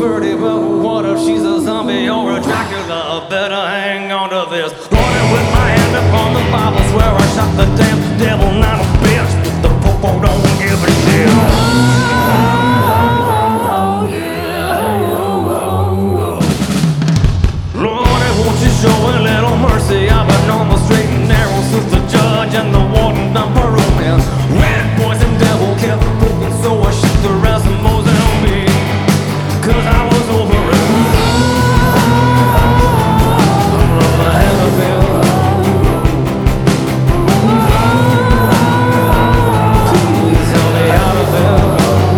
pretty, but what if she's a zombie or a Dracula? Better hang on to this. Running with my hand upon the Bible, swear I shot the damn devil, not a bitch. The popo don't give a damn. Lordy, won't you show a little mercy? I've been on the straight and narrow since the judge and the warden done parole me. Red poison devil kept poking, so I shut the rest of Moses on me, 'cause I was over it. I had a feel. Please help me out of it.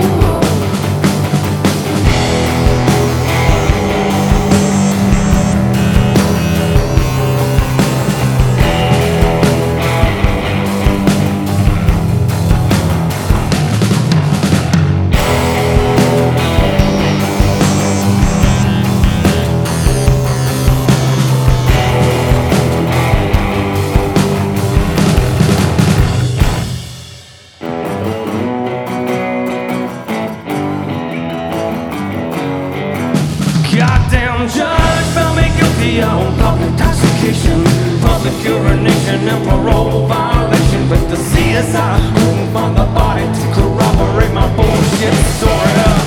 Goddamn judge found me guilty on public intoxication, public urination, and parole violation. But the CSI couldn't find the body to corroborate my bullshit story.